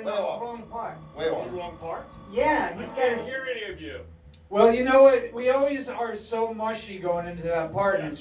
in the wrong part. Way The off. wrong part? Yeah, I he's can't got. hear any of you. Well, you know what? We always are so mushy going into that part, and it's